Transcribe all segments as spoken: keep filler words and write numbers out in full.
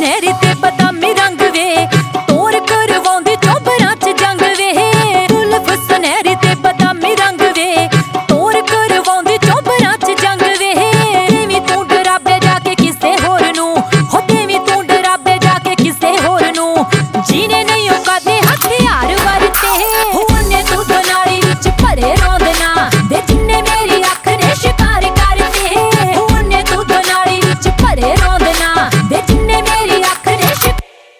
ਸੁਨਹਿਰੀ ਤੇ ਬਦਾਮੀ ਰੰਗ ਵੇ ਤੋਰ ਕਰਵਾਉਂਦੀ ਚੋਬਰਾਂ ਚ ਜੰਗ ਵੇ ਜ਼ੁਲਫ ਸੁਨਹਿਰੀ ਤੇ ਬਦਾਮੀ ਰੰਗ ਵੇ ਤੋਰ ਕਰਵਾਉਂਦੀ ਚੋਬਰਾਂ ਚ ਜੰਗ ਵੇ ਦੇਵੀਂ ਤੂੰ ਡਰਾਬੇ ਜਾ ਕੇ ਕਿਸੇ ਹੋਰ ਨੂੰ ਹੋ ਦੇਵੀਂ ਤੂੰ ਡਰਾਬੇ ਜਾ ਕੇ ਕਿਸੇ ਹੋਰ ਨੂੰ ਜੀਨੇ ਨਹੀਂ ਉਹ ਕਦੇ ਹਥਿਆਰ ਵਰਤੇ ਉਹਨੇ ਤੂੰ ਨਾਲੀ ਵਿੱਚ ਭਰੇ ਰੋਂਦਨਾ ਦੇ ਜਿੰਨੇ ਮੇਰੀ ਅੱਖ ਨੇ ਸ਼ਿਕਾਰ ਕਰਤੇ ਉਹਨੇ ਤੂੰ ਨਾਲੀ ਵਿੱਚ ਭਰੇ ਰੋਂਦਨਾ ਦੇ ਜਿੰਨੇ ਮੇਰੀ ਅੱਖ ਨੇ ਸ਼ਿਕਾਰ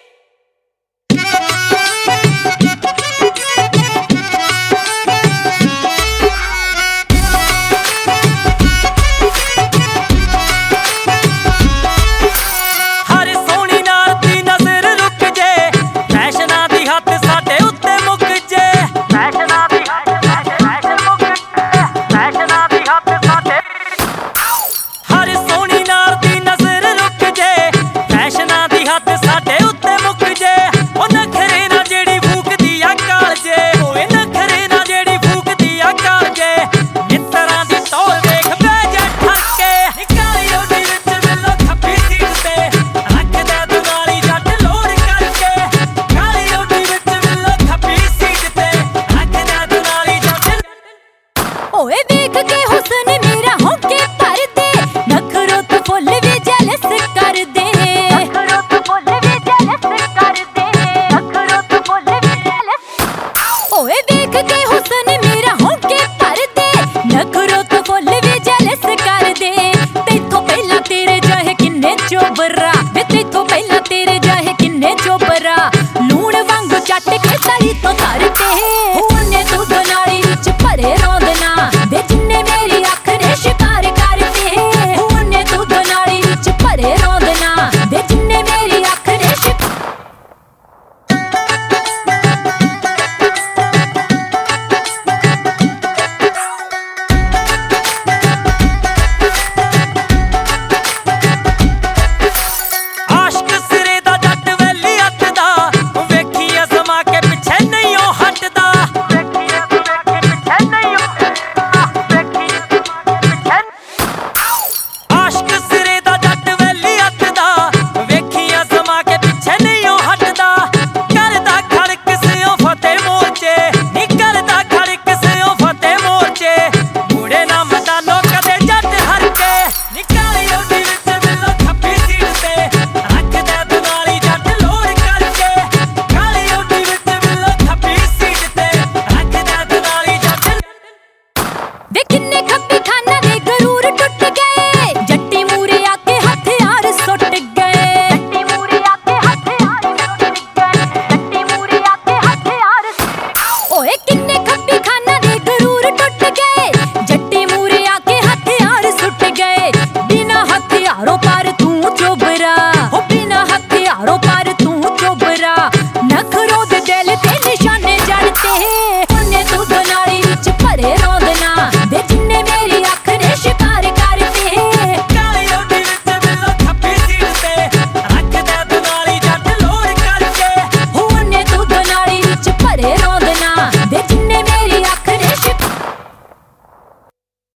ਹਰ ਸੋਹਣੀ ਨਾਲ ਦੀ ਨਜ਼ਰ ਰੁਕ ਜੇ ਫੈਸ਼ਨਾਂ ਦੀ ਹੱਥ ਸਾਡੇ ਉੱਤੇ ਮੁੱਕ ਜੇ ਫੈਸ਼ਨਾਂ ਦੀ ਫੈਸ਼ਨ ਮੁੱਕ ਫੈਸ਼ਨਾਂ ਦੀ ਹੱਥ ਸਾਡੇ ਹਰ ਸੋਹਣੀ ਨਾਲ ਦੀ ਨਜ਼ਰ ਰੁਕ ਜੇ ਫੈਸ਼ਨਾਂ ਦੀ ਹੱਥ ਸਾਡੇ ਉੱਤੇ ਮੁੱਕ ਜੇ ਉਹ ਨਖਰੇ ਨਾ ਜਿਹੜੀ ਫੂਕਦੀ ਆ ਕਾਲ ਜੇ ਓਏ ਨਖਰੇ ਨਾ ਜਿਹੜੀ ਫੂਕਦੀ ਆ ਕਾਲ ਜੇ ਮਿੱਤਰਾਂ ਦੀ ਟੌਰ ਵੇਖ ਬਹਿ ਜਾ ਠੱਕੇ ਕਾਲੀ ਰੋਟੀ ਵਿੱਚ ਮਿਲੋ ਖੱਬੀ ਸੀਟ ਤੇ ਰੱਖਦਾ ਦੁਨਾਲੀ ਜੱਟ ਲੋੜ ਕਰਕੇ ਕਾਲੀ ਰੋਟੀ ਵਿੱਚ ਮਿਲੋ ਖੱਬੀ ਸੀਟ ਤੇ ਰੱਖਦਾ ਦੁਨਾਲੀ ਜੱਟ ਓਏ ਵੇਖ ਕੇ ਹੁਸਨ ਮੇਰਾ ਹੋਕੇ ਭਰਦੇ ਨਖਰੋਂ ਤੋਂ ਫੁੱਲ ਵੀ ਜੈਲਸ ਕਰਦੇ ਨਖਰੋਂ ਤੋਂ ਫੁੱਲ ਵੀ ਜੈਲਸ ਕਰਦੇ ਨਖਰੋਂ ਤੋਂ ਫੁੱਲ ਵੀ ਜੈਲਸ ਓਏ ਵੇਖ ਕੇ ਹੁਸਨ ਮੇਰਾ ਹੋਕੇ ਭਰਦੇ ਨਖਰੋਂ ਤੋਂ ਫੁੱਲ ਵੀ ਜੈਲਸ ਕਰਦੇ ਤੈਥੋਂ ਪਹਿਲਾਂ ਤੇਰੇ ਜਾਹੇ ਕਿੰਨੇ ਚੋਬਰਾ ਵੇ ਤੈਥੋਂ ਪਹਿਲਾਂ